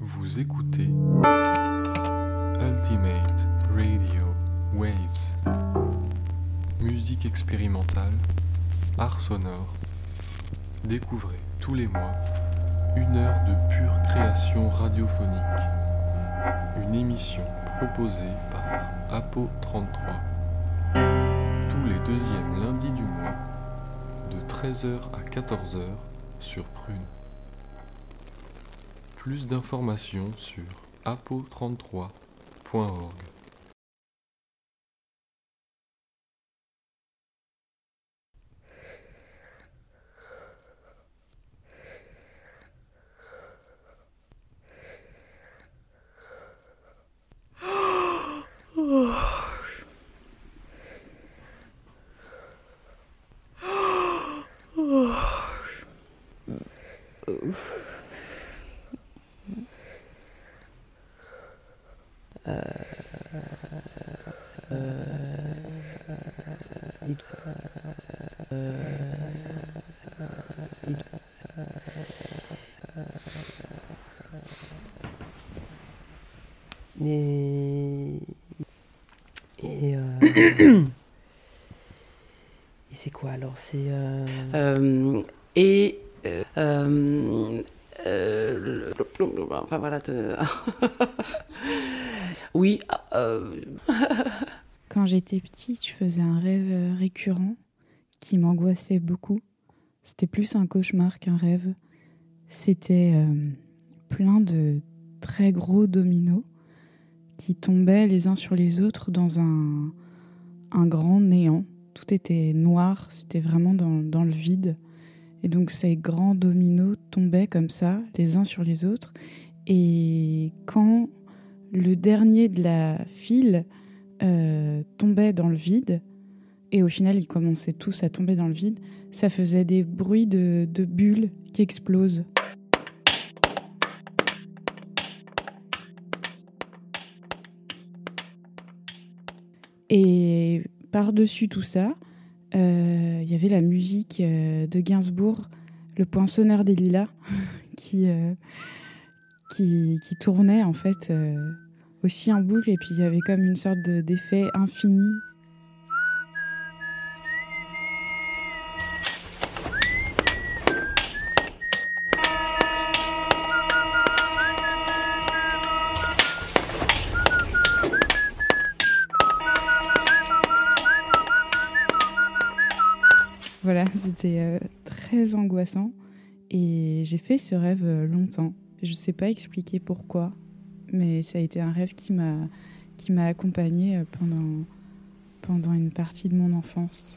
Vous écoutez Ultimate Radio Waves. Musique expérimentale, art sonore. Découvrez tous les mois 1 heure de pure création radiophonique. Une émission proposée par Apo33. Tous les deuxièmes lundis du mois, de 13h à 14h sur Prune. Plus d'informations sur apo33.org. Et c'est quoi alors? C'est enfin voilà. Oui. Quand j'étais petite, je faisais un rêve récurrent qui m'angoissait beaucoup. C'était plus un cauchemar qu'un rêve. C'était plein de très gros dominos qui tombaient les uns sur les autres dans un grand néant. Tout était noir, c'était vraiment dans le vide. Et donc ces grands dominos tombaient comme ça, les uns sur les autres. Et quand le dernier de la file tombait dans le vide, et au final ils commençaient tous à tomber dans le vide, ça faisait des bruits de bulles qui explosent. Et par-dessus tout ça, il y avait la musique de Gainsbourg, Le Poinçonneur des Lilas, qui tournait en fait aussi en boucle, et puis il y avait comme une sorte d'effet infini. Voilà, c'était très angoissant. Et j'ai fait ce rêve longtemps. Je ne sais pas expliquer pourquoi, mais ça a été un rêve qui m'a accompagnée pendant une partie de mon enfance.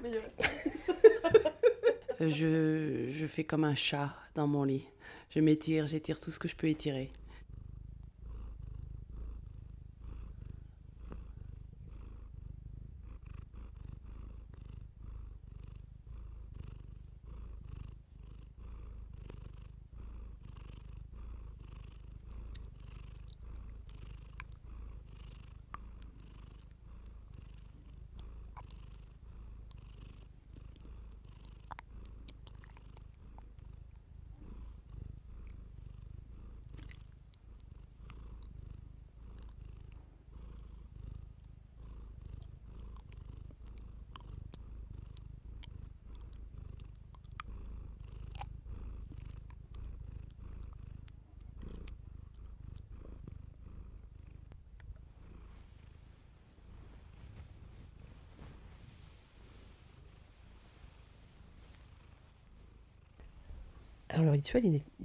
Je fais comme un chat dans mon lit. Je m'étire, j'étire tout ce que je peux étirer. Alors le rituel,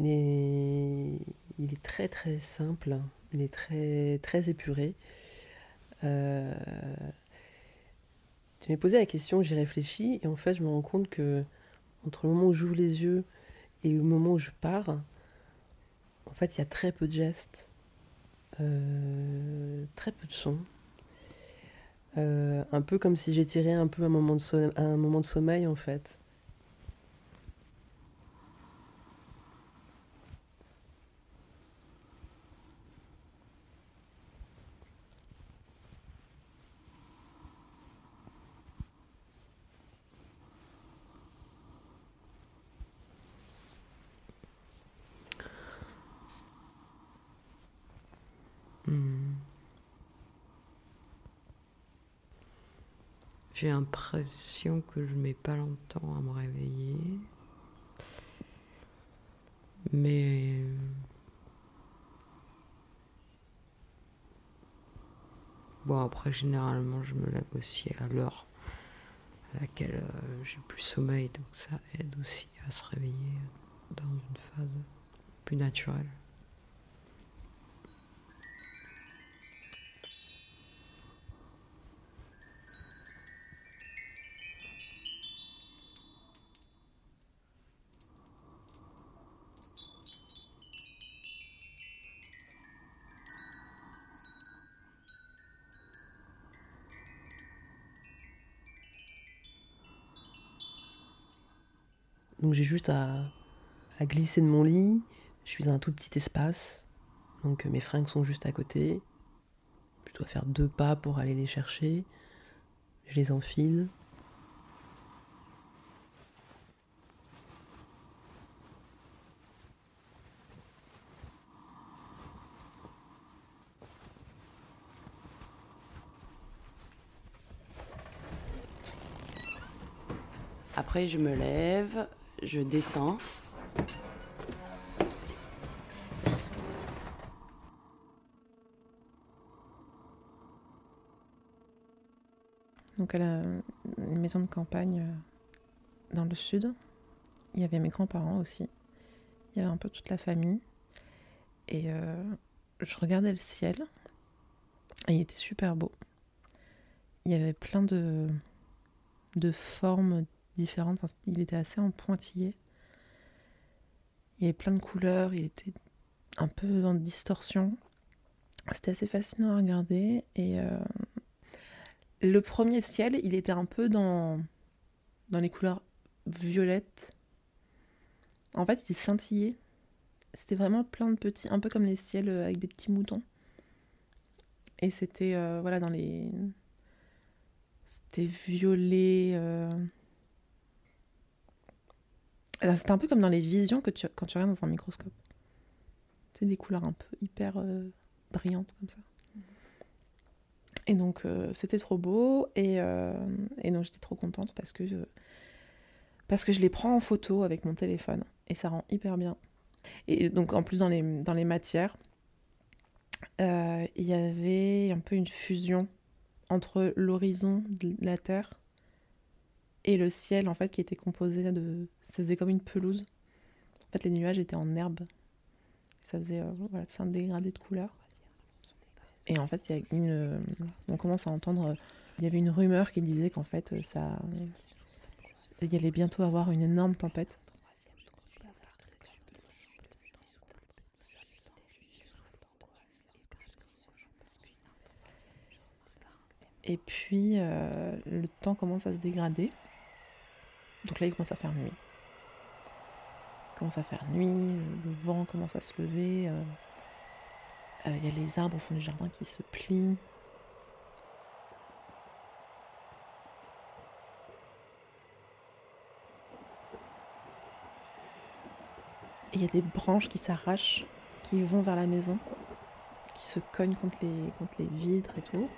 il est très très simple, il est très très épuré. Euh, Tu m'as posé la question, j'y réfléchis, et en fait je me rends compte que entre le moment où j'ouvre les yeux et le moment où je pars, en fait il y a très peu de gestes, très peu de sons. Un peu comme si j'étirais un peu un moment de sommeil en fait. Hmm. J'ai l'impression que je mets pas longtemps à me réveiller. Mais bon, après, généralement, je me lève aussi à l'heure à laquelle j'ai plus sommeil, donc ça aide aussi à se réveiller dans une phase plus naturelle. Donc j'ai juste à glisser de mon lit. Je suis dans un tout petit espace. Donc mes fringues sont juste à côté. Je dois faire 2 pas pour aller les chercher. Je les enfile. Après je me lève, je descends. Donc elle a une maison de campagne dans le sud. Il y avait mes grands-parents aussi. Il y avait un peu toute la famille. Et je regardais le ciel. Et il était super beau. Il y avait plein de formes différentes. Enfin, il était assez en pointillé. Il y avait plein de couleurs. Il était un peu en distorsion. C'était assez fascinant à regarder. Et le premier ciel, il était un peu dans les couleurs violettes. En fait, il scintillait. C'était vraiment plein de petits, un peu comme les ciels avec des petits moutons. Et c'était, voilà, c'était violet. Alors, c'était un peu comme dans les visions quand tu regardes dans un microscope. C'est des couleurs un peu hyper brillantes comme ça. Et donc, c'était trop beau. Et donc, j'étais trop contente parce que je les prends en photo avec mon téléphone. Et ça rend hyper bien. Et donc, en plus, dans les matières, il y avait un peu une fusion entre l'horizon de la Terre et le ciel, en fait, qui était composé de... Ça faisait comme une pelouse. En fait, les nuages étaient en herbe. Ça faisait, voilà, c'est un dégradé de couleurs. Et en fait, on commence à entendre... Il y avait une rumeur qui disait qu'en fait, il allait bientôt avoir une énorme tempête. Et puis, le temps commence à se dégrader. Donc là, il commence à faire nuit. Le vent commence à se lever. Il y a les arbres au fond du jardin qui se plient. Et il y a des branches qui s'arrachent, qui vont vers la maison, qui se cognent contre les vitres et tout.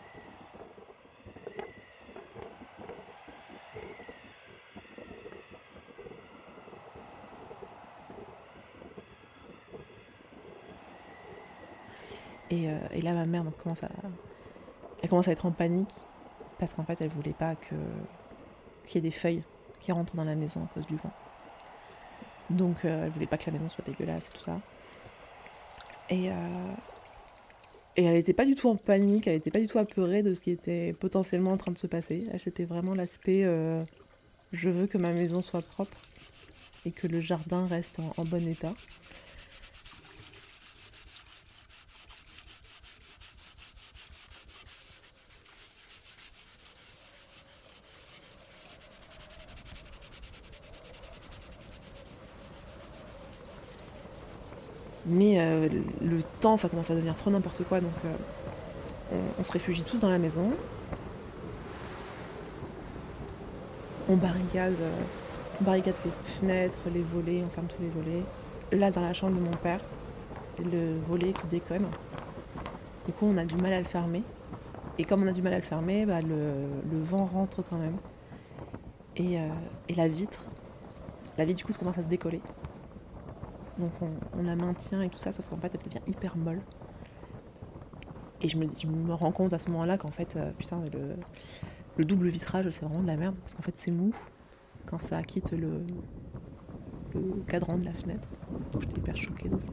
Et là, ma mère commence à être en panique parce qu'en fait, elle voulait pas qu'il y ait des feuilles qui rentrent dans la maison à cause du vent. Donc, elle voulait pas que la maison soit dégueulasse et tout ça. Et elle n'était pas du tout en panique, elle n'était pas du tout apeurée de ce qui était potentiellement en train de se passer. Elle, c'était vraiment l'aspect je veux que ma maison soit propre et que le jardin reste en bon état. Mais le temps, ça commence à devenir trop n'importe quoi, donc on se réfugie tous dans la maison. On barricade les fenêtres, les volets, on ferme tous les volets. Là, dans la chambre de mon père, le volet qui déconne. Du coup, on a du mal à le fermer. Et comme on a du mal à le fermer, le vent rentre quand même. Et la vitre, du coup, commence à se décoller. Donc on la maintient et tout ça, sauf qu'en fait elle devient hyper molle. Et je me rends compte à ce moment-là qu'en fait, le double vitrage, c'est vraiment de la merde, parce qu'en fait c'est mou quand ça quitte le cadran de la fenêtre. Donc j'étais hyper choquée de ça.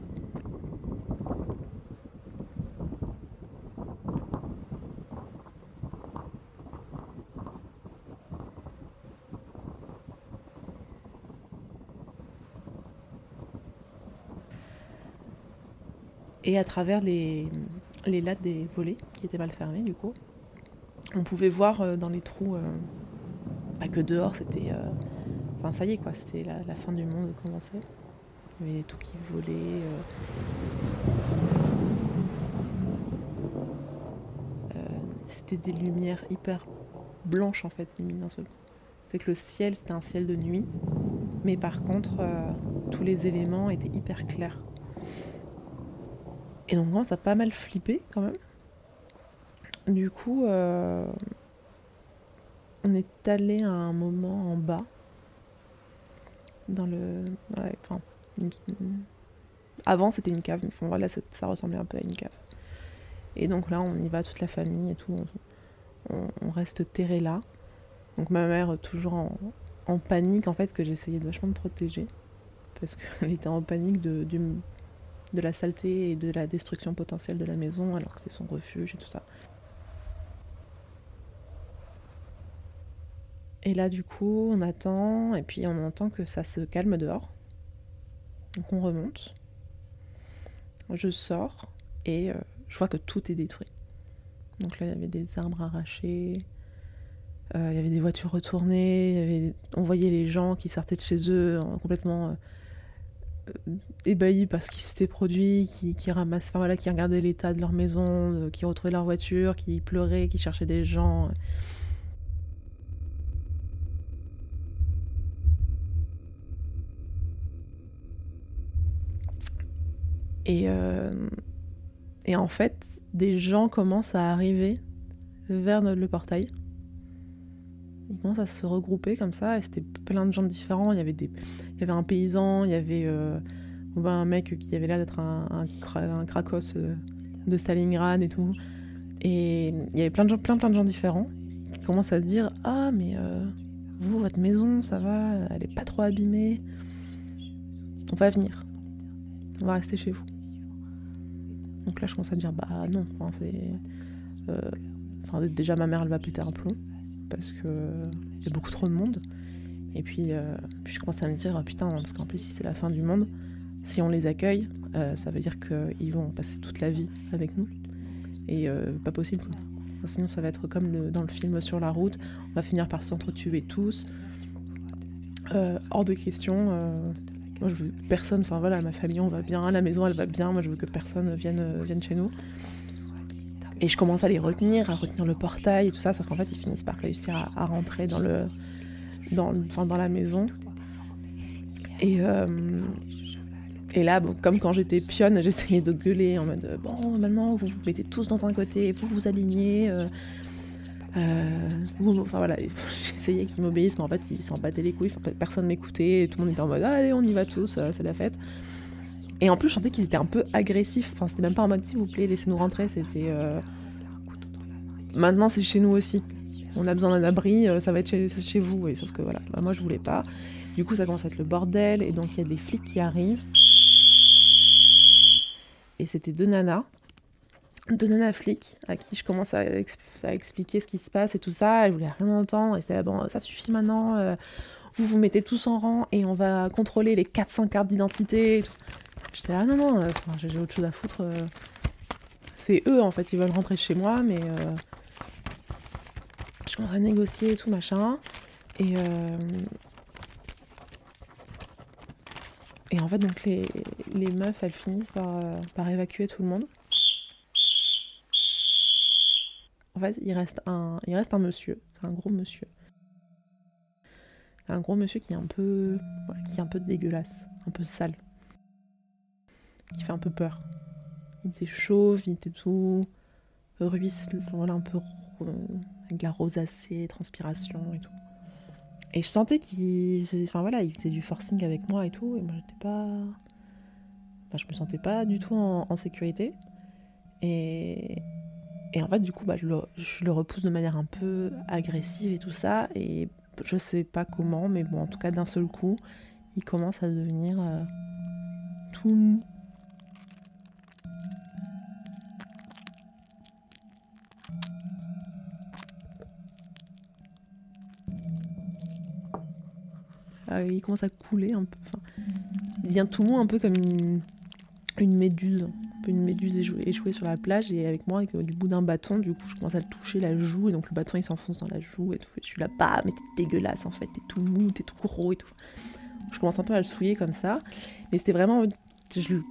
Et à travers les lattes des volets, qui étaient mal fermées du coup, on pouvait voir dans les trous que dehors c'était... Enfin ça y est quoi, c'était la fin du monde commençait. Il y avait tout qui volait. C'était des lumières hyper blanches en fait, limite d'un seul coup. C'est que le ciel, c'était un ciel de nuit, mais par contre, tous les éléments étaient hyper clairs. Et donc moi, ça a pas mal flippé quand même. Du coup, on est allé à un moment en bas, avant c'était une cave, mais enfin, voilà, ça ressemblait un peu à une cave. Et donc là, on y va, toute la famille et tout, on reste terré là. Donc ma mère, toujours en panique, en fait, que j'essayais vachement de protéger, parce qu'elle était en panique de la saleté et de la destruction potentielle de la maison, alors que c'est son refuge et tout ça. Et là, du coup, on attend, et puis on entend que ça se calme dehors. Donc on remonte. Je sors, et je vois que tout est détruit. Donc là, il y avait des arbres arrachés, il y avait des voitures retournées, on voyait les gens qui sortaient de chez eux complètement ébahis par ce qui s'était produit, qui ramassaient, enfin voilà, qui regardaient l'état de leur maison, qui retrouvaient leur voiture, qui pleuraient, qui cherchaient des gens. Et en fait, des gens commencent à arriver vers le portail. Ils commencent à se regrouper comme ça, et c'était plein de gens différents. Il y avait un paysan, il y avait un mec qui avait l'air d'être un Krakos de Stalingrad et tout. Et il y avait plein de gens différents qui commencent à dire « Ah, mais vous, votre maison, ça va, elle est pas trop abîmée. On va venir. On va rester chez vous. » Donc là, je commence à dire « Bah non, déjà ma mère, elle va péter un plomb, parce qu'il y a beaucoup trop de monde. Et puis je commence à me dire, putain, parce qu'en plus si c'est la fin du monde, si on les accueille, ça veut dire qu'ils vont passer toute la vie avec nous. Et pas possible. Enfin, sinon ça va être comme dans le film Sur la route, on va finir par s'entretuer tous. Hors de question. Moi je veux personne, enfin voilà, ma famille on va bien, la maison elle va bien, moi je veux que personne vienne chez nous. Et je commence à les retenir, à retenir le portail et tout ça, sauf qu'en fait ils finissent par réussir à rentrer dans la maison. Et là, bon, comme quand j'étais pionne, j'essayais de gueuler en mode bon, maintenant vous vous mettez tous dans un côté, vous vous alignez. Enfin voilà, j'essayais qu'ils m'obéissent, mais en fait ils s'en battaient les couilles, personne m'écoutait, tout le monde était en mode allez, on y va tous, c'est la fête. Et en plus, je sentais qu'ils étaient un peu agressifs, enfin c'était même pas en mode s'il vous plaît, laissez-nous rentrer, c'était maintenant c'est chez nous aussi. On a besoin d'un abri, ça va être chez vous. Et sauf que voilà, moi je voulais pas. Du coup, ça commence à être le bordel. Et donc, il y a des flics qui arrivent. Et c'était deux nanas flics, à qui je commence à expliquer ce qui se passe et tout ça. Elles voulaient rien entendre. Et c'était là, bon, ça suffit maintenant. Vous vous mettez tous en rang et on va contrôler les 400 cartes d'identité. Et tout. J'étais là, non, j'ai autre chose à foutre. C'est eux, en fait, ils veulent rentrer chez moi, mais... Je commence à négocier et tout, machin. Et en fait, donc les meufs, elles finissent par évacuer tout le monde. En fait, il reste un monsieur. C'est un gros monsieur. Un gros monsieur qui est un peu dégueulasse, un peu sale. Qui fait un peu peur. Il était chauve, il était tout ruisselant, voilà, un peu... avec de la rosacée, transpiration et tout. Et je sentais il faisait du forcing avec moi et tout, et moi je me sentais pas du tout en sécurité. Et en fait, du coup, je le repousse de manière un peu agressive et tout ça, et je sais pas comment, mais bon, en tout cas, d'un seul coup, il commence à devenir tout mou. Il commence à couler un peu. Enfin, il devient tout mou, un peu comme une méduse. Un peu une méduse échouée sur la plage. Et avec moi, du bout d'un bâton, du coup, je commence à le toucher la joue. Et donc le bâton, il s'enfonce dans la joue et tout. Et je suis là, bah, mais t'es dégueulasse en fait. T'es tout mou, t'es tout gros et tout. Je commence un peu à le souiller comme ça. Mais c'était vraiment... Il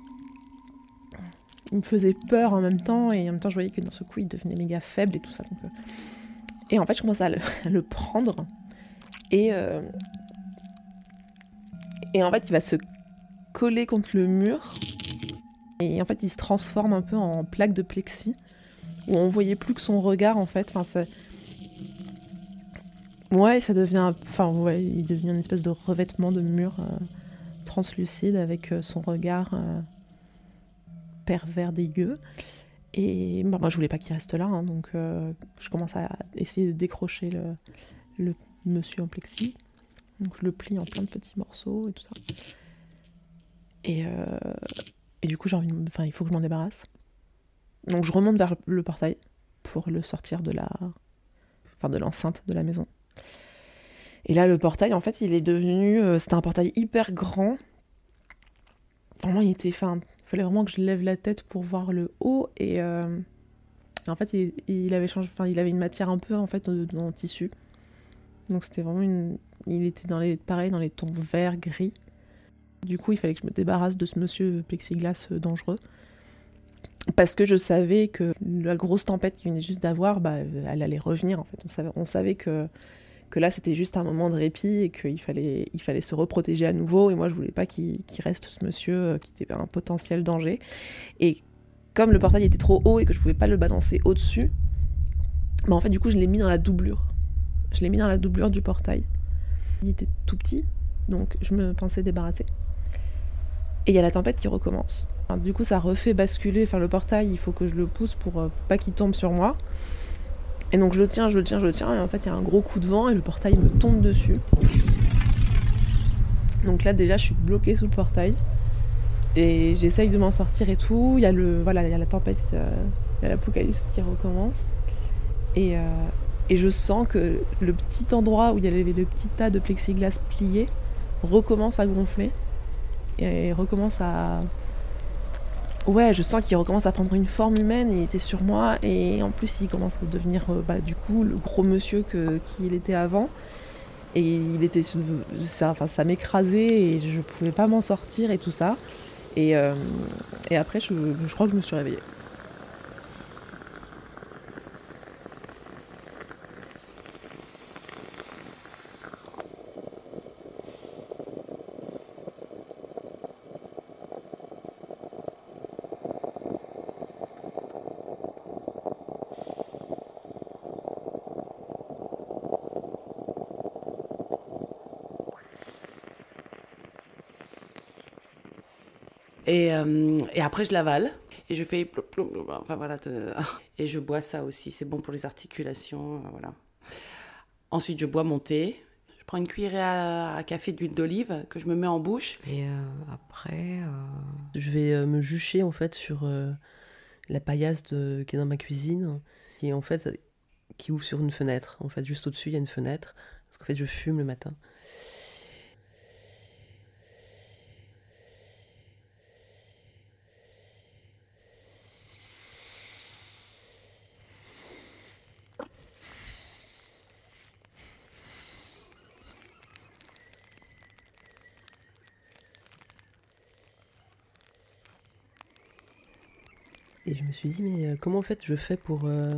me faisait peur en même temps. Et en même temps, je voyais que dans ce coup, il devenait méga faible et tout ça. Donc, et en fait, je commence à le prendre. Et en fait, il va se coller contre le mur. Et en fait, il se transforme un peu en plaque de plexi. Où on voyait plus que son regard, en fait. Enfin, ça... Ouais, ça devient... Enfin, ouais, il devient une espèce de revêtement de mur translucide avec son regard pervers dégueu. Et moi, je voulais pas qu'il reste là. Hein, donc, je commence à essayer de décrocher le monsieur en plexi. Donc je le plie en plein de petits morceaux et tout ça. Et du coup, il faut que je m'en débarrasse. Donc je remonte vers le portail pour le sortir de l'enceinte de la maison. Et là, le portail, en fait, il est devenu... c'était un portail hyper grand. Vraiment, il fallait vraiment que je lève la tête pour voir le haut. Et en fait, il avait changé... Enfin, il avait une matière un peu, en fait, en tissu. Donc c'était vraiment il était dans les tons vert, gris. Du coup, il fallait que je me débarrasse de ce monsieur plexiglas dangereux. Parce que je savais que la grosse tempête qu'il venait juste d'avoir, elle allait revenir en fait. On savait que là c'était juste un moment de répit et qu'il fallait se reprotéger à nouveau. Et moi je voulais pas qu'il reste ce monsieur qui était un potentiel danger. Et comme le portail était trop haut et que je pouvais pas le balancer au-dessus, en fait du coup je l'ai mis dans la doublure. Je l'ai mis dans la doublure du portail. Il était tout petit, donc je me pensais débarrasser. Et il y a la tempête qui recommence. Enfin, du coup, ça refait basculer le portail. Il faut que je le pousse pour pas qu'il tombe sur moi. Et donc je le tiens. Et en fait, il y a un gros coup de vent et le portail me tombe dessus. Donc là, déjà, je suis bloquée sous le portail. Et j'essaye de m'en sortir et tout. Il y a la tempête, il y a l'apocalypse qui recommence. Et Et je sens que le petit endroit où il y avait le petit tas de plexiglas plié recommence à gonfler. Et recommence à... Ouais, je sens qu'il recommence à prendre une forme humaine, il était sur moi, et en plus il commence à devenir du coup le gros monsieur qu'il était avant. Et il était ça m'écrasait et je pouvais pas m'en sortir et tout ça. Et après je crois que je me suis réveillée. Et après, je l'avale. Et je fais... Enfin, voilà. Et je bois ça aussi. C'est bon pour les articulations. Voilà. Ensuite, je bois mon thé. Je prends une cuillerée à café d'huile d'olive que je me mets en bouche. Et après... Je vais me jucher, en fait, sur la paillasse qui est dans ma cuisine. Qui, en fait, qui ouvre sur une fenêtre. En fait, juste au-dessus, il y a une fenêtre. Parce qu'en fait, je fume le matin. Et je me suis dit, mais comment en fait je fais pour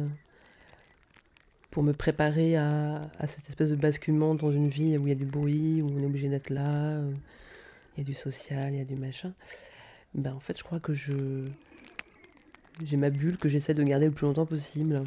me préparer à cette espèce de basculement dans une vie où il y a du bruit, où on est obligé d'être là, où il y a du social, il y a du machin. En fait, je crois que j'ai ma bulle que j'essaie de garder le plus longtemps possible.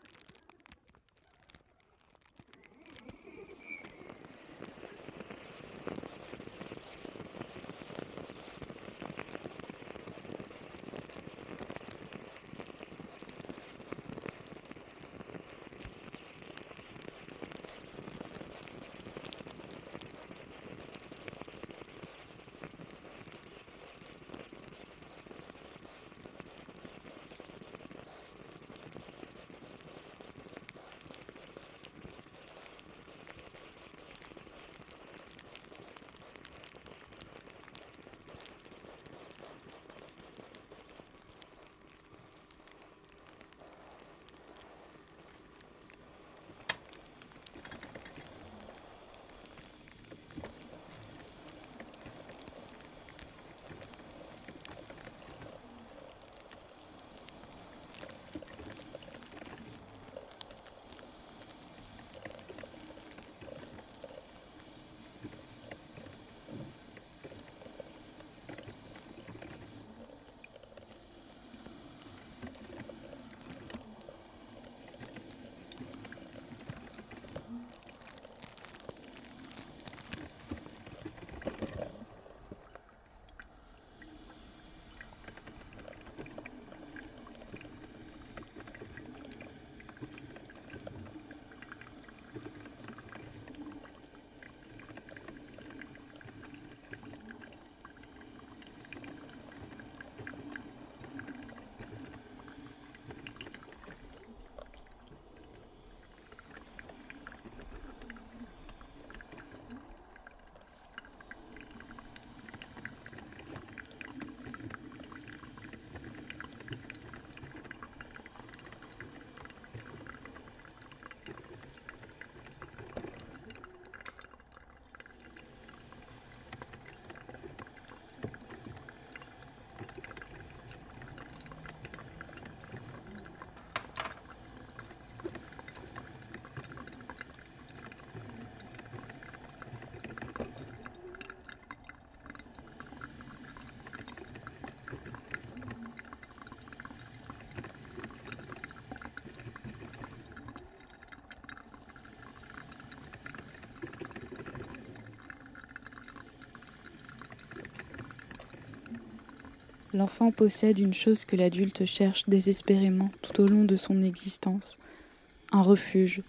L'enfant possède une chose que l'adulte cherche désespérément tout au long de son existence, un refuge.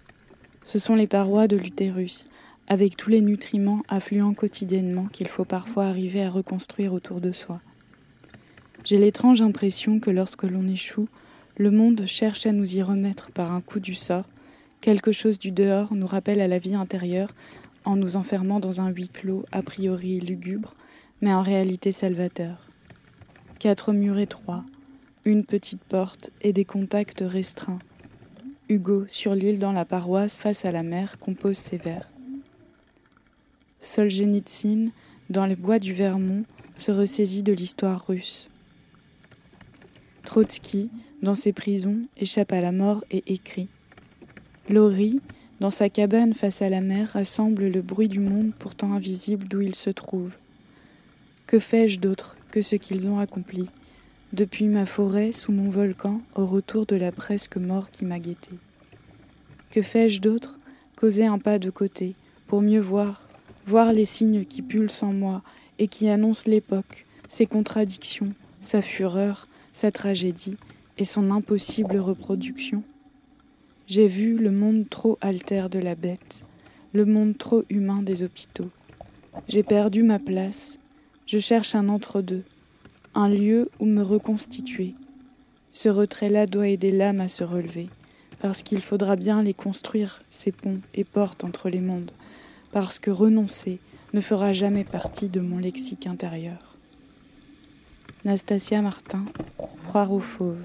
Ce sont les parois de l'utérus, avec tous les nutriments affluant quotidiennement qu'il faut parfois arriver à reconstruire autour de soi. J'ai l'étrange impression que lorsque l'on échoue, le monde cherche à nous y remettre par un coup du sort, Quelque chose du dehors nous rappelle à la vie intérieure en nous enfermant dans un huis clos a priori lugubre, mais en réalité salvateur. 4 murs étroits, une petite porte et des contacts restreints. Hugo, sur l'île dans la paroisse face à la mer, compose ses vers. Solzhenitsyn, dans les bois du Vermont, se ressaisit de l'histoire russe. Trotsky, dans ses prisons, échappe à la mort et écrit. Laurie, dans sa cabane face à la mer, rassemble le bruit du monde pourtant invisible d'où il se trouve. Que fais-je d'autre que ce qu'ils ont accompli, depuis ma forêt sous mon volcan au retour de la presque mort qui m'a guetté? Que fais-je d'autre qu'oser un pas de côté, pour mieux voir les signes qui pulsent en moi et qui annoncent l'époque, ses contradictions, sa fureur, sa tragédie et son impossible reproduction? J'ai vu le monde trop altère de la bête, le monde trop humain des hôpitaux. J'ai perdu ma place, je cherche un entre-deux, un lieu où me reconstituer. Ce retrait-là doit aider l'âme à se relever, parce qu'il faudra bien les construire, ces ponts et portes entre les mondes, parce que renoncer ne fera jamais partie de mon lexique intérieur. Nastasia Martin, Croire aux fauves.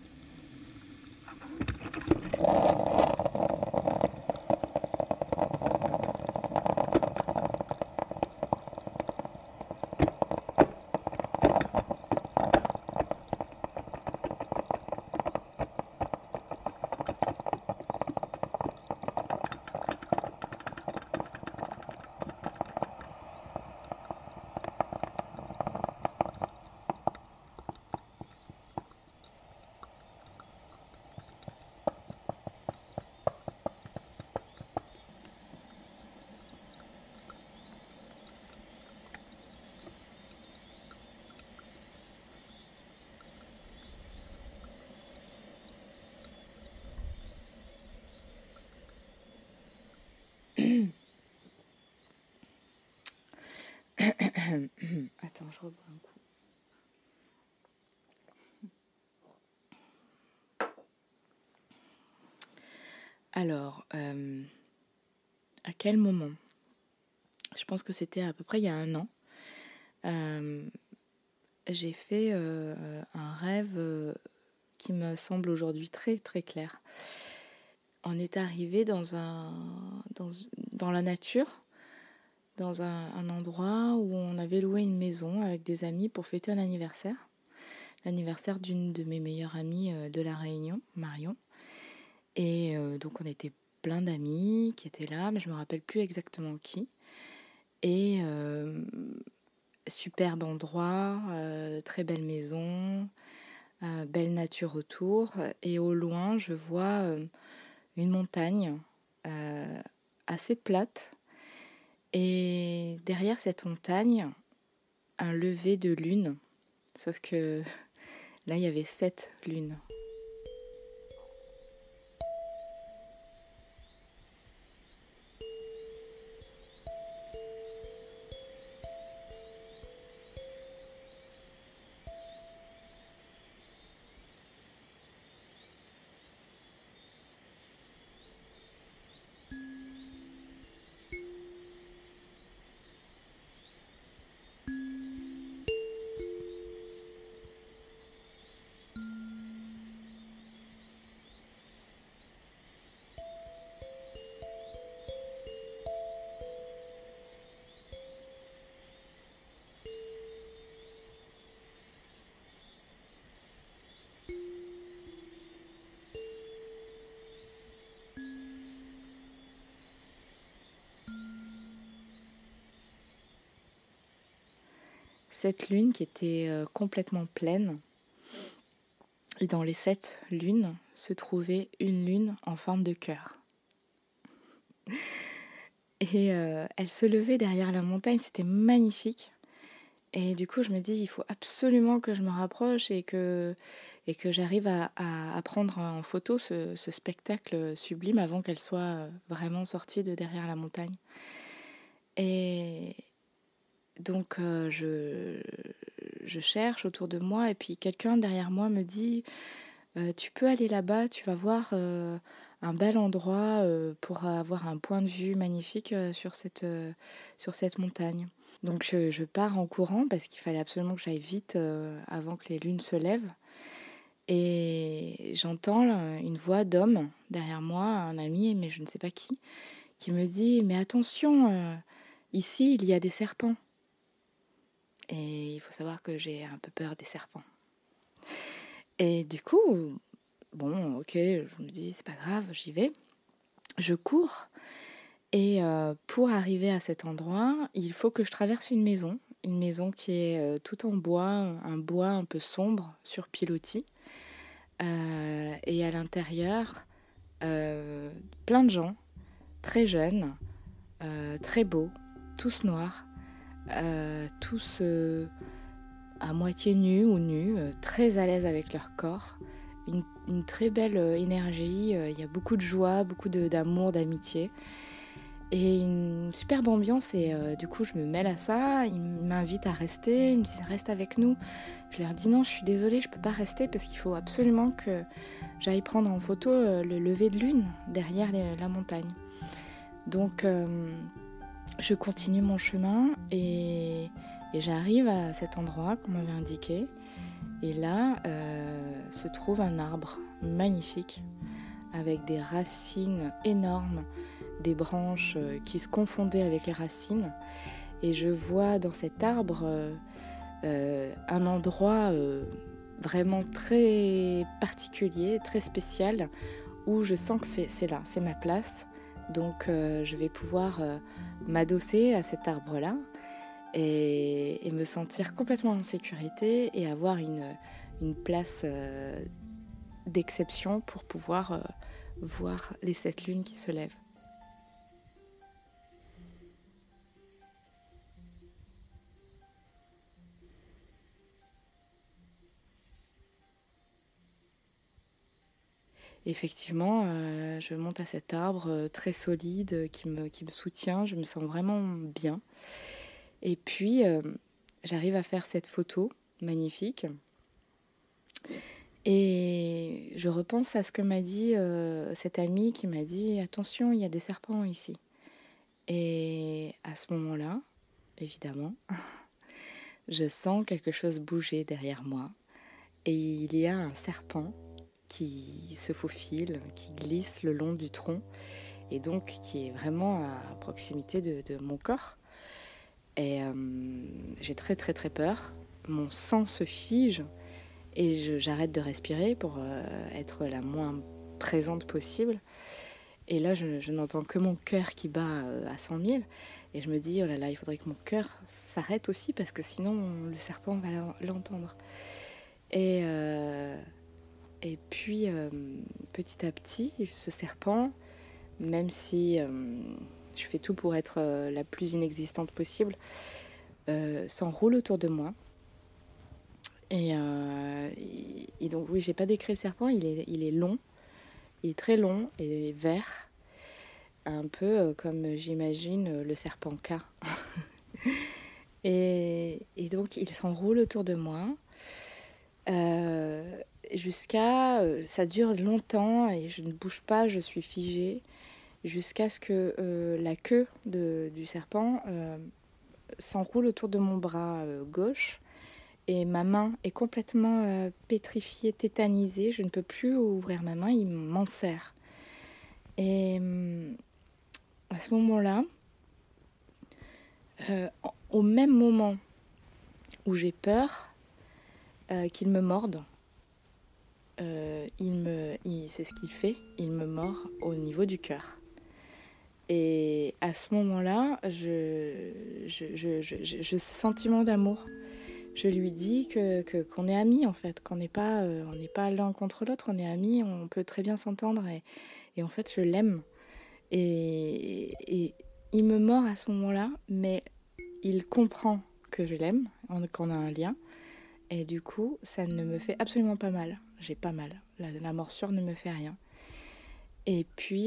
Attends, je rebois un coup. Alors, à quel moment? Je pense que c'était à peu près il y a 1 an. J'ai fait un rêve qui me semble aujourd'hui très très clair. On est arrivé dans la nature, dans un endroit où on avait loué une maison avec des amis pour fêter un anniversaire. L'anniversaire d'une de mes meilleures amies de La Réunion, Marion. Et donc on était plein d'amis qui étaient là, mais je me rappelle plus exactement qui. Et superbe endroit, très belle maison, belle nature autour. Et au loin, je vois une montagne assez plate. Et derrière cette montagne, un lever de lune. Sauf que là, il y avait 7 lunes. Cette lune qui était complètement pleine. Et dans les 7 lunes se trouvait une lune en forme de cœur. Et elle se levait derrière la montagne, c'était magnifique. Et du coup, je me dis, il faut absolument que je me rapproche et que j'arrive à prendre en photo ce spectacle sublime avant qu'elle soit vraiment sortie de derrière la montagne. Et donc, je cherche autour de moi et puis quelqu'un derrière moi me dit Tu peux aller là-bas, tu vas voir un bel endroit pour avoir un point de vue magnifique sur cette montagne. Donc je pars en courant parce qu'il fallait absolument que j'aille vite avant que les lunes se lèvent. Et j'entends une voix d'homme derrière moi, un ami, mais je ne sais pas qui me dit « Mais attention, ici il y a des serpents ». Et il faut savoir que j'ai un peu peur des serpents. Et du coup, bon, ok, je me dis, c'est pas grave, j'y vais. Je cours. Et pour arriver à cet endroit, il faut que je traverse une maison qui est toute en bois, un bois un peu sombre sur pilotis. Et à l'intérieur, plein de gens, très jeunes, très beaux, tous noirs, tous à moitié nus ou nus, très à l'aise avec leur corps. Une très belle énergie, il y a beaucoup de joie, beaucoup d'amour, d'amitié. Et une superbe ambiance et du coup je me mêle à ça, ils m'invitent à rester, ils me disent reste avec nous. Je leur dis non, je suis désolée, je peux pas rester parce qu'il faut absolument que j'aille prendre en photo le lever de lune derrière la montagne. Donc je continue mon chemin et j'arrive à cet endroit qu'on m'avait indiqué. Et là se trouve un arbre magnifique avec des racines énormes, des branches qui se confondaient avec les racines. Et je vois dans cet arbre un endroit vraiment très particulier, très spécial, où je sens que c'est là, c'est ma place. Donc je vais pouvoir m'adosser à cet arbre-là et me sentir complètement en sécurité et avoir une place d'exception pour pouvoir voir les 7 lunes qui se lèvent. Effectivement, je monte à cet arbre très solide qui me soutient, je me sens vraiment bien. Et puis, j'arrive à faire cette photo magnifique. Et je repense à ce que m'a dit cette amie qui m'a dit « Attention, il y a des serpents ici ». Et à ce moment-là, évidemment, je sens quelque chose bouger derrière moi. Et il y a un serpent qui se faufile, qui glisse le long du tronc et donc qui est vraiment à proximité de mon corps. Et j'ai très très très peur. Mon sang se fige et j'arrête de respirer pour être la moins présente possible. Et là, je n'entends que mon cœur qui bat à 100 000. Et je me dis, oh là là, il faudrait que mon cœur s'arrête aussi parce que sinon le serpent va l'entendre. Et puis, petit à petit, ce serpent, même si je fais tout pour être la plus inexistante possible, s'enroule autour de moi. Et donc, oui, j'ai pas décrit le serpent, il est long, il est très long et vert, un peu comme j'imagine le serpent K. et donc, il s'enroule autour de moi. Ça dure longtemps et je ne bouge pas, je suis figée jusqu'à ce que la queue du serpent s'enroule autour de mon bras gauche et ma main est complètement pétrifiée, tétanisée, je ne peux plus ouvrir ma main, il m'enserre. Et à ce moment-là, au même moment où j'ai peur qu'il me morde, c'est ce qu'il fait, il me mord au niveau du cœur. Et à ce moment-là, ce sentiment d'amour, je lui dis qu'on est amis en fait, qu'on n'est pas, on n'est pas l'un contre l'autre, on est amis, on peut très bien s'entendre et en fait je l'aime. Et il me mord à ce moment-là, mais il comprend que je l'aime, qu'on a un lien. Et du coup, ça ne me fait absolument pas mal. J'ai pas mal. La morsure ne me fait rien. Et puis,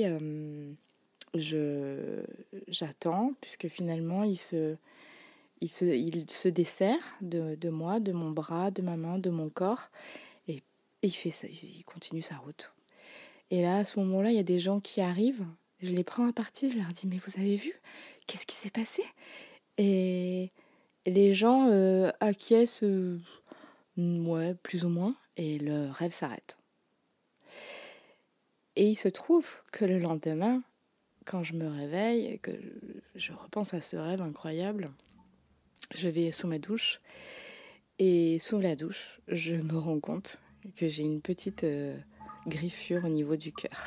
j'attends, puisque finalement, il se dessert de moi, de mon bras, de ma main, de mon corps. Et Et il fait ça, il continue sa route. Et là, à ce moment-là, il y a des gens qui arrivent. Je les prends à partie, je leur dis, mais vous avez vu? Qu'est-ce qui s'est passé? Et les gens acquiescent, ouais, plus ou moins, et le rêve s'arrête. Et il se trouve que le lendemain, quand je me réveille et que je repense à ce rêve incroyable, je vais sous ma douche. Et sous la douche, je me rends compte que j'ai une petite griffure au niveau du cœur.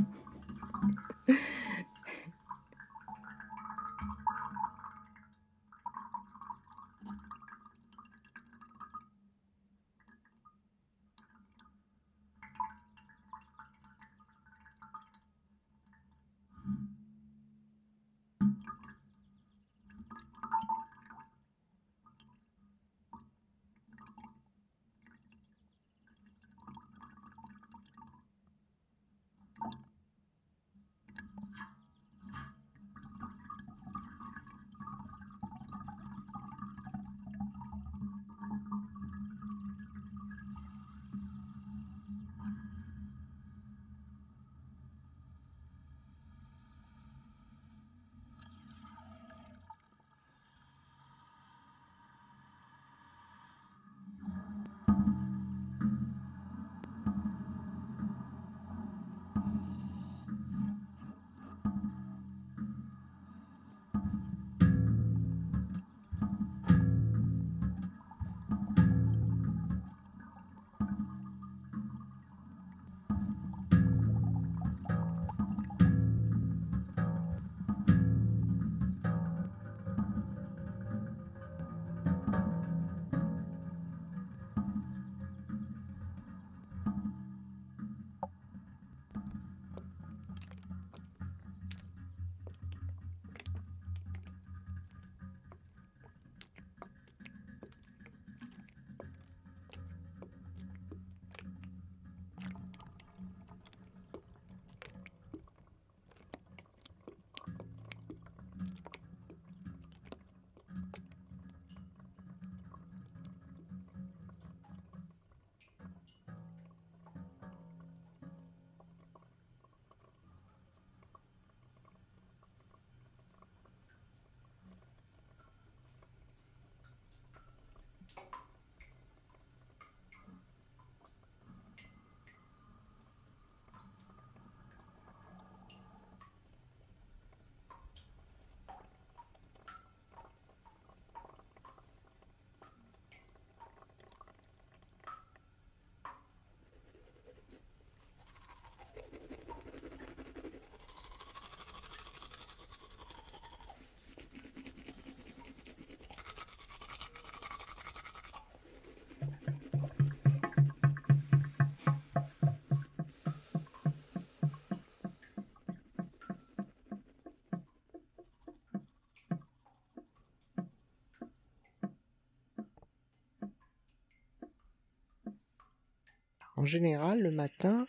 En général, le matin,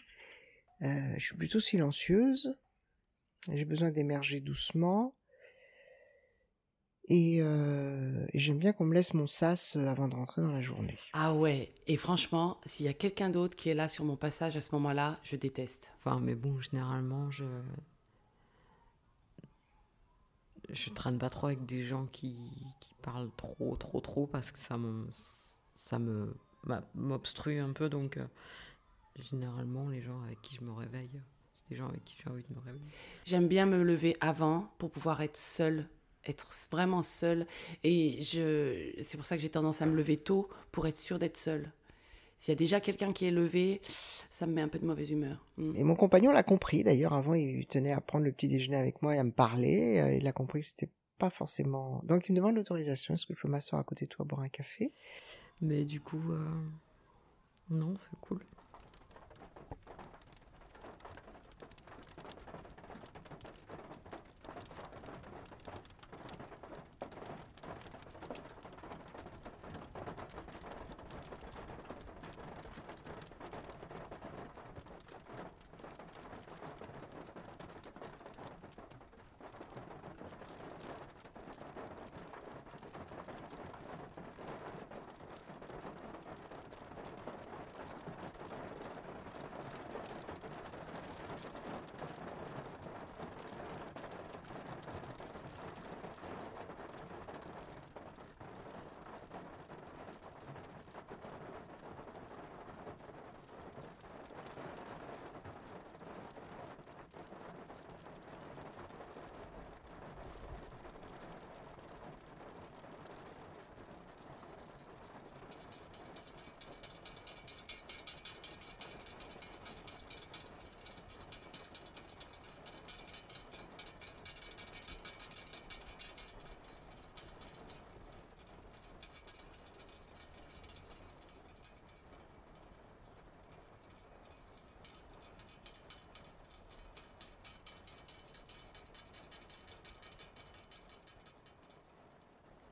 je suis plutôt silencieuse. J'ai besoin d'émerger doucement. Et j'aime bien qu'on me laisse mon sas avant de rentrer dans la journée. Ah ouais, et franchement, s'il y a quelqu'un d'autre qui est là sur mon passage à ce moment-là, je déteste. Enfin, mais bon, généralement, je traîne pas trop avec des gens qui parlent trop parce que m'obstrue un peu, donc généralement les gens avec qui je me réveille, c'est des gens avec qui j'ai envie de me réveiller. J'aime bien me lever avant pour pouvoir être seule, être vraiment seule, et c'est pour ça que j'ai tendance à me lever tôt pour être sûre d'être seule. S'il y a déjà quelqu'un qui est levé, ça me met un peu de mauvaise humeur. Et mon compagnon l'a compris, d'ailleurs, avant il tenait à prendre le petit déjeuner avec moi et à me parler, il a compris que c'était pas forcément... Donc il me demande l'autorisation, est-ce que je peux m'asseoir à côté de toi, boire un café? Mais du coup, non, c'est cool.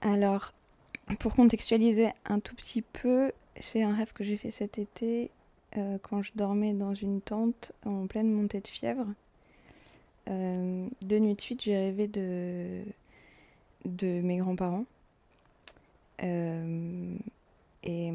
Alors, pour contextualiser un tout petit peu, c'est un rêve que j'ai fait cet été quand je dormais dans une tente en pleine montée de fièvre. 2 nuits de suite, j'ai rêvé de mes grands-parents. Et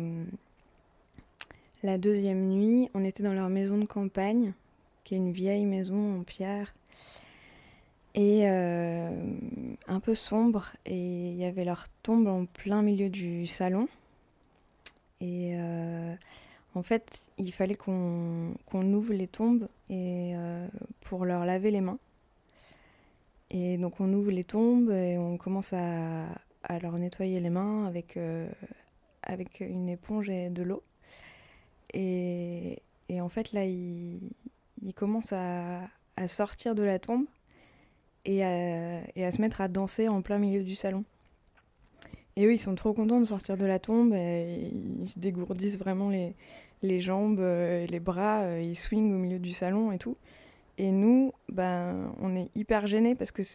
la deuxième nuit, on était dans leur maison de campagne, qui est une vieille maison en pierre, et un peu sombre, et il y avait leur tombe en plein milieu du salon. Et en fait, il fallait qu'on ouvre les tombes et, pour leur laver les mains. Et donc on ouvre les tombes et on commence à leur nettoyer les mains avec une éponge et de l'eau. Et en fait, là, ils commencent à sortir de la tombe et à se mettre à danser en plein milieu du salon. Et eux, ils sont trop contents de sortir de la tombe et ils se dégourdissent vraiment les jambes, les bras, ils swingent au milieu du salon et tout. Et nous, ben, on est hyper gênés parce que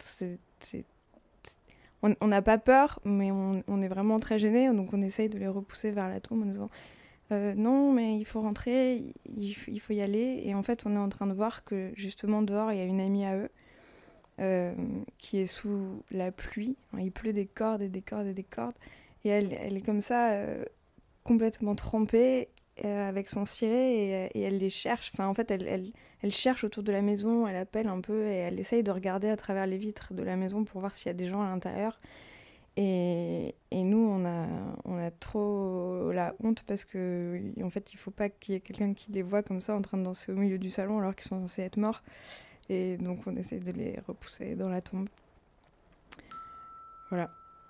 on n'a pas peur, mais on est vraiment très gênés. Donc on essaye de les repousser vers la tombe en disant non, mais il faut rentrer, il faut y aller. Et en fait, on est en train de voir que justement dehors, il y a une amie à eux qui est sous la pluie. Il pleut des cordes et des cordes et des cordes. Et elle est comme ça, complètement trempée, avec son ciré, et elle les cherche. Enfin, en fait, elle cherche autour de la maison, elle appelle un peu, et elle essaye de regarder à travers les vitres de la maison pour voir s'il y a des gens à l'intérieur. Et nous, on a trop la honte parce que, en fait, il faut pas qu'il y ait quelqu'un qui les voit comme ça en train de danser au milieu du salon alors qu'ils sont censés être morts. Et donc, on essaie de les repousser dans la tombe. Voilà.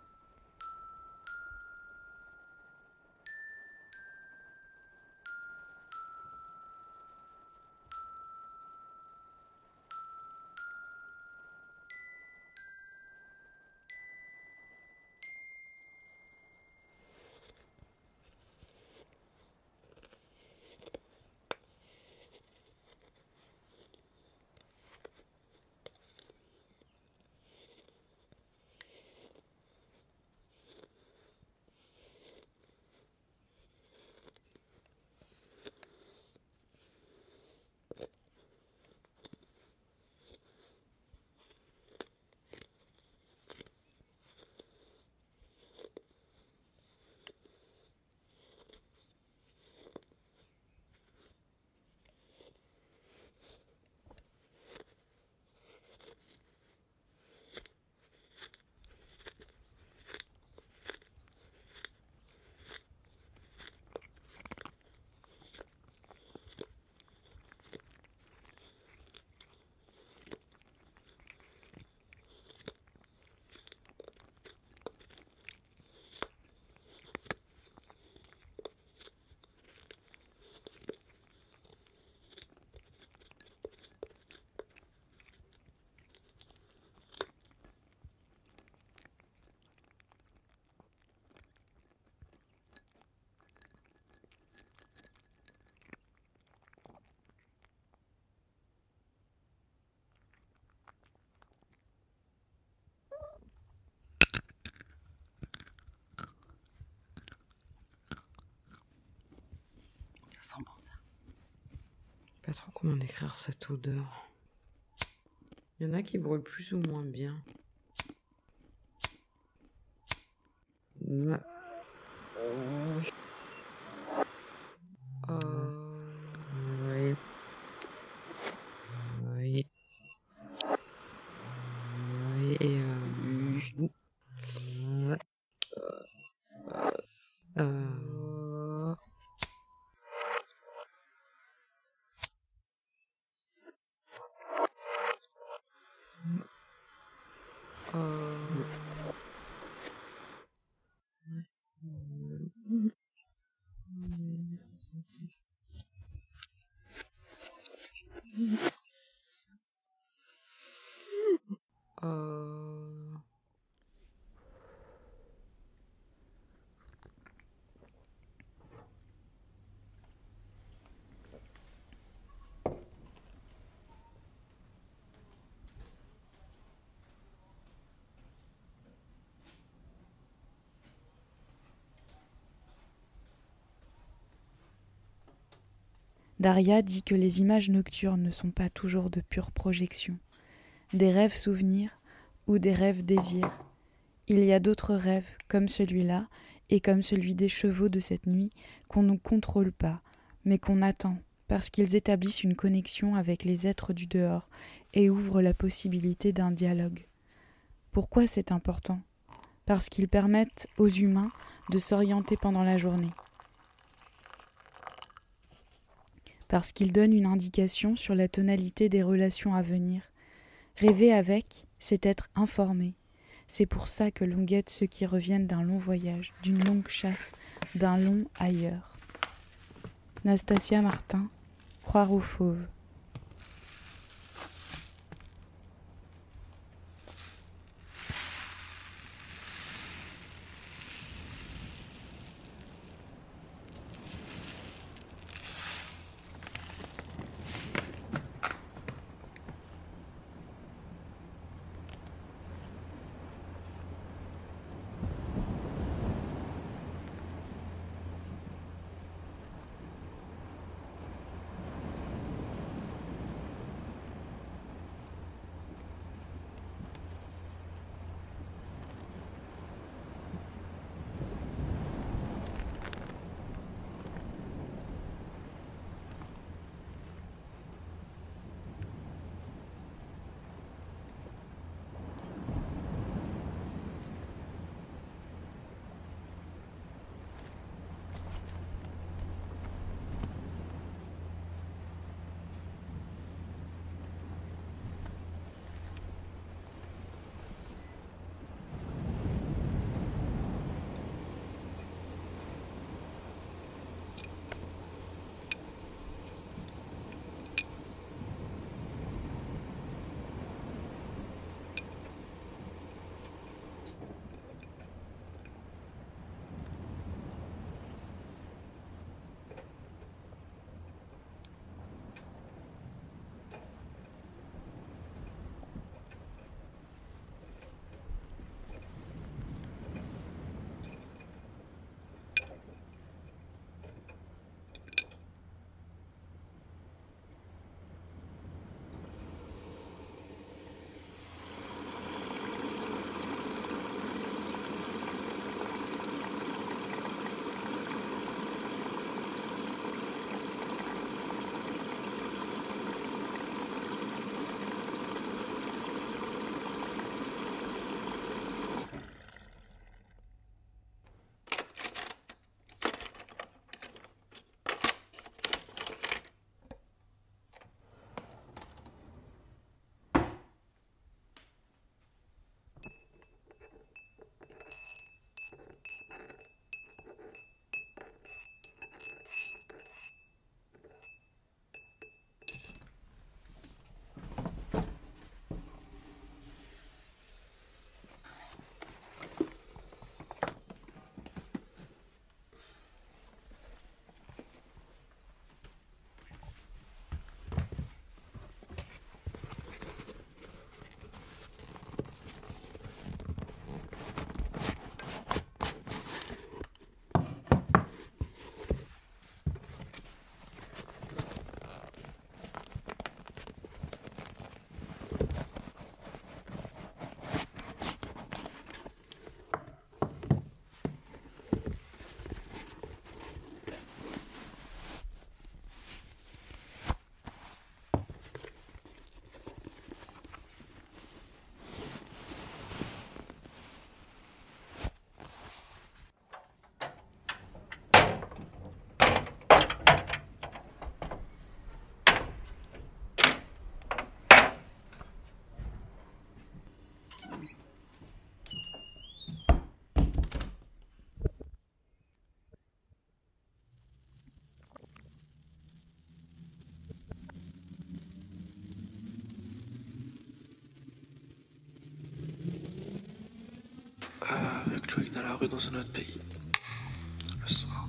Ça sent bon, ça. Pas trop comment décrire cette odeur. Il y en a qui brûlent plus ou moins bien. Oui. Oui. Oui. Et Daria dit que les images nocturnes ne sont pas toujours de pure projection, des rêves souvenirs ou des rêves désirs. Il y a d'autres rêves, comme celui-là, et comme celui des chevaux de cette nuit, qu'on ne contrôle pas, mais qu'on attend, parce qu'ils établissent une connexion avec les êtres du dehors et ouvrent la possibilité d'un dialogue. Pourquoi c'est important ? Parce qu'ils permettent aux humains de s'orienter pendant la journée. Parce qu'ils donnent une indication sur la tonalité des relations à venir. Rêver avec, c'est être informé. C'est pour ça que l'on guette ceux qui reviennent d'un long voyage, d'une longue chasse, d'un long ailleurs. Nastasia Martin, Croire aux fauves. Avec Loïc dans la rue dans un autre pays. Le soir.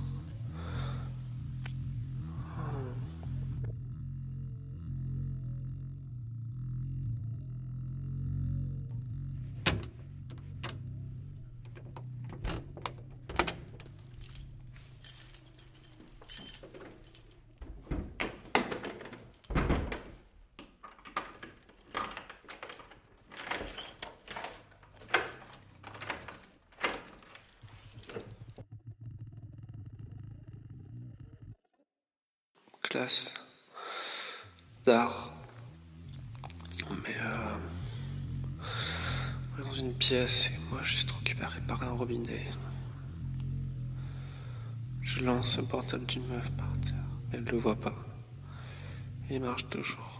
classe d'art. Mais on est dans une pièce et moi je suis trop occupé à réparer un robinet. Je lance le portable d'une meuf par terre, mais elle le voit pas. Et il marche toujours.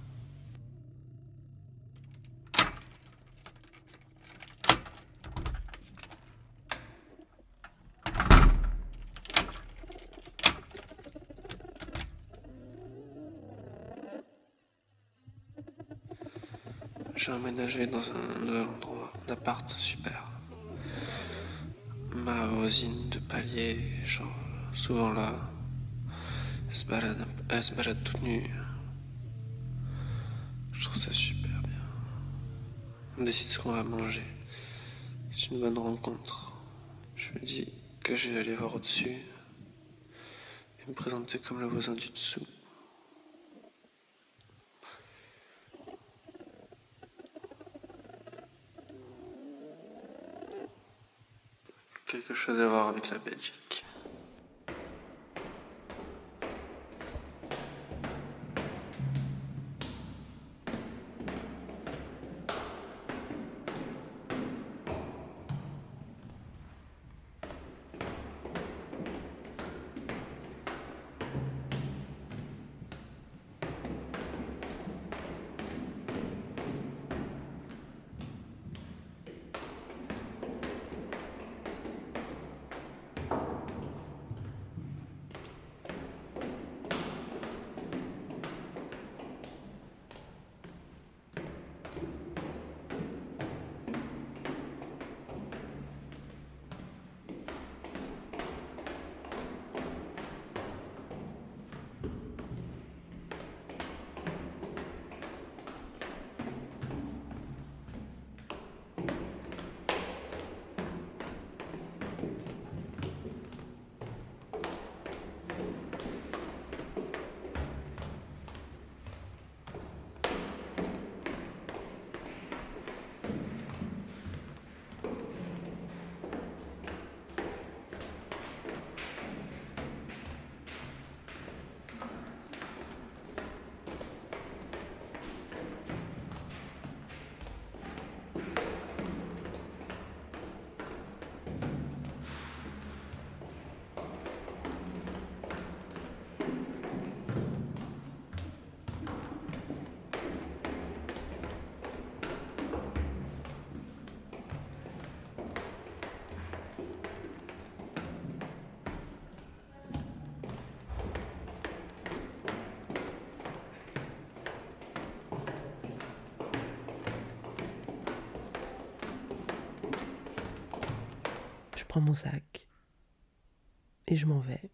J'ai emménagé dans un nouvel endroit, un appart super. Ma voisine de palier, genre, souvent là, elle se balade toute nue. Je trouve ça super bien. On décide ce qu'on va manger. C'est une bonne rencontre. Je me dis que je vais aller voir au-dessus et me présenter comme le voisin du dessous. Quelque chose à voir avec la Belgique. Je prends mon sac et je m'en vais.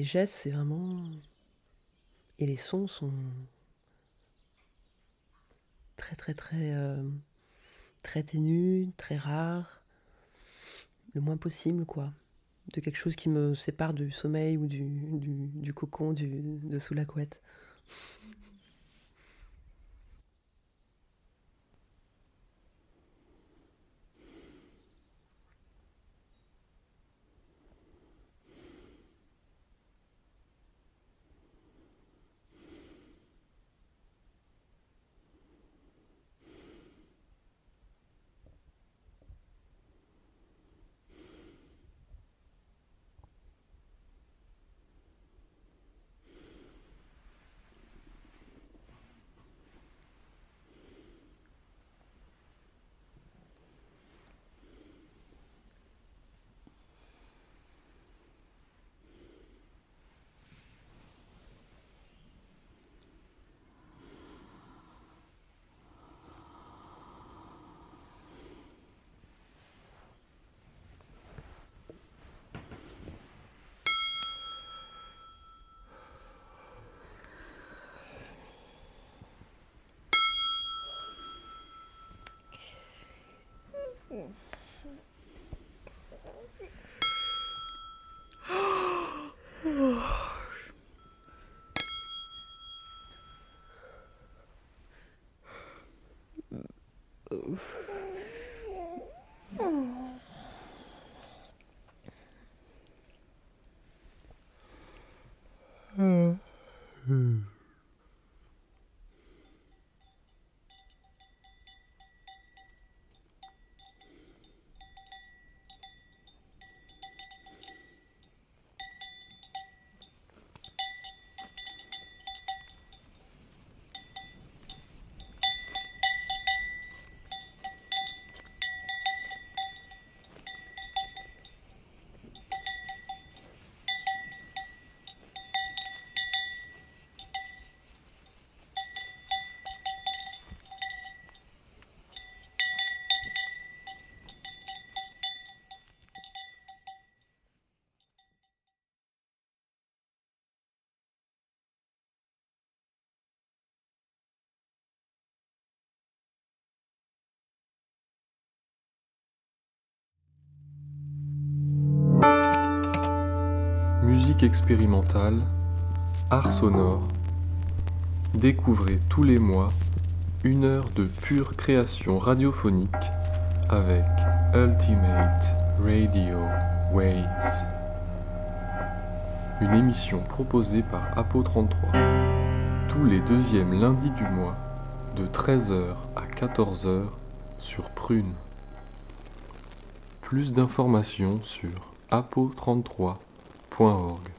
gestes, c'est vraiment... Et les sons sont très ténus, très rares, le moins possible, quoi. De quelque chose qui me sépare du sommeil ou du cocon de sous la couette. Musique expérimentale, art sonore. Découvrez tous les mois 1 heure de pure création radiophonique avec Ultimate Radio Waves. Une émission proposée par Apo33 tous les 2e lundis du mois de 13h à 14h sur Prune. Plus d'informations sur apo33.org.